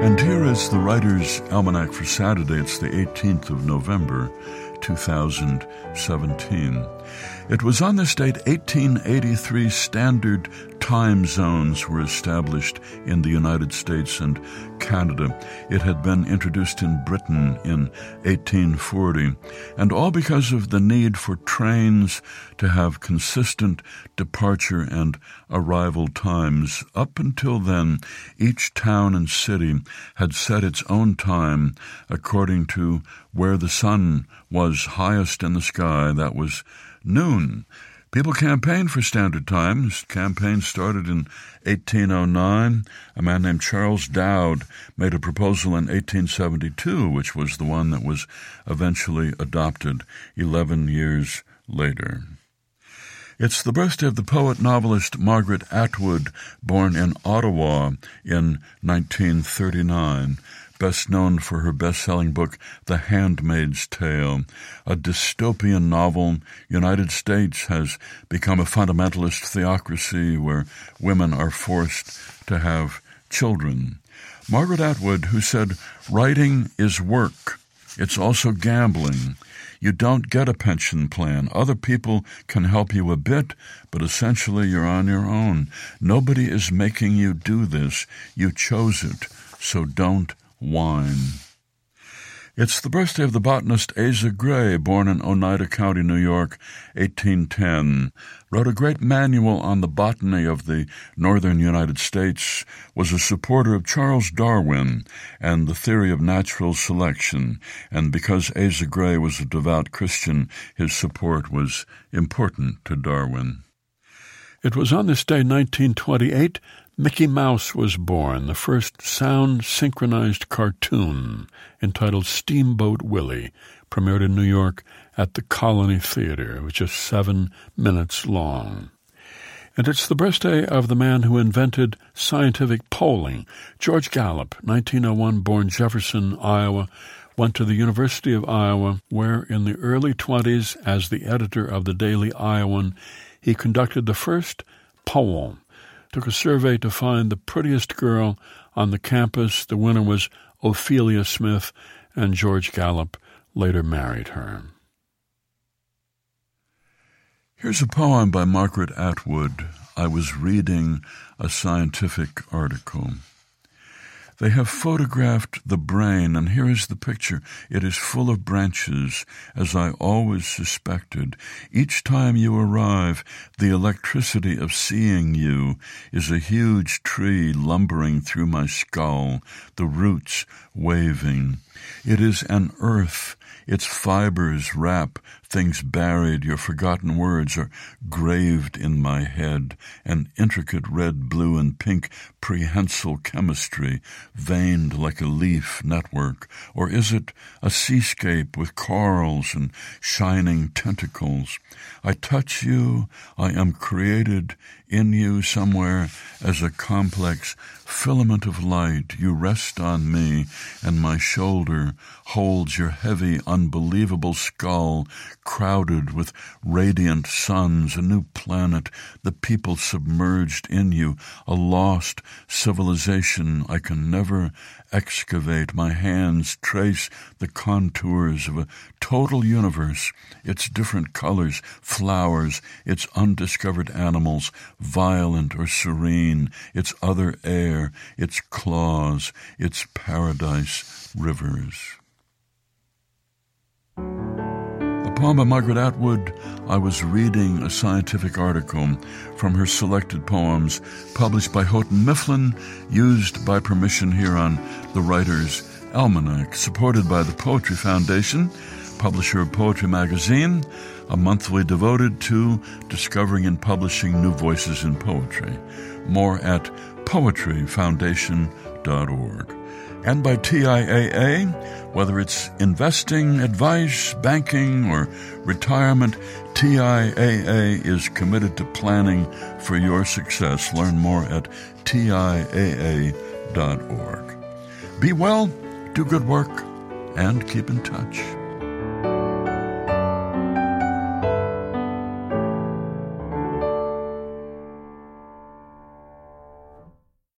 And here is the Writer's Almanac for Saturday. It's the 18th of November, 2017. It was on this date, 1883, standard time zones were established in the United States and Canada. It had been introduced in Britain in 1840, and all because of the need for trains to have consistent departure and arrival times. Up until then, each town and city had set its own time according to where the sun was highest in the sky. That was noon. People campaigned for standard times. Campaign started in 1809. A man named Charles Dowd made a proposal in 1872, which was the one that was eventually adopted 11 years later. It's the birthday of the poet-novelist Margaret Atwood, born in Ottawa in 1939. Best known for her best-selling book, The Handmaid's Tale. A dystopian novel, United States has become a fundamentalist theocracy where women are forced to have children. Margaret Atwood, who said, "Writing is work. It's also gambling. You don't get a pension plan. Other people can help you a bit, but essentially you're on your own. Nobody is making you do this. You chose it, so don't whine." It's the birthday of the botanist Asa Gray, born in Oneida County, New York, 1810. Wrote a great manual on the botany of the northern United States, was a supporter of Charles Darwin and the theory of natural selection, and because Asa Gray was a devout Christian, his support was important to Darwin. It was on this day, 1928, Mickey Mouse was born, the first sound-synchronized cartoon entitled Steamboat Willie, premiered in New York at the Colony Theater. It was just 7 minutes long. And it's the birthday of the man who invented scientific polling, George Gallup, 1901, born Jefferson, Iowa, went to the University of Iowa, where in the early 20s, as the editor of the Daily Iowan, he conducted the first poem. Took a survey to find the prettiest girl on the campus. The winner was Ophelia Smith, and George Gallup later married her. Here's a poem by Margaret Atwood. I was reading a scientific article. They have photographed the brain, and here is the picture. It is full of branches, as I always suspected. Each time you arrive, the electricity of seeing you is a huge tree lumbering through my skull, the roots waving. It is an earth. Its fibers wrap things buried. Your forgotten words are graved in my head. An intricate red, blue, and pink prehensile chemistry, veined like a leaf network. Or is it a seascape with corals and shining tentacles? I touch you. I am created in you somewhere as a complex filament of light. You rest on me, and my shoulder holds your heavy, unbelievable skull, crowded with radiant suns, a new planet, the people submerged in you, a lost civilization I can never excavate. My hands trace the contours of a total universe, its different colors, flowers, its undiscovered animals, violent or serene, its other air, its claws, its paradise rivers. A poem by Margaret Atwood. I was reading a scientific article from her selected poems, published by Houghton Mifflin, used by permission here on the Writer's Almanac, supported by the Poetry Foundation, publisher of Poetry Magazine, a monthly devoted to discovering and publishing new voices in poetry. More at poetryfoundation.org. And by TIAA, whether it's investing, advice, banking, or retirement, TIAA is committed to planning for your success. Learn more at TIAA.org. Be well, do good work, and keep in touch.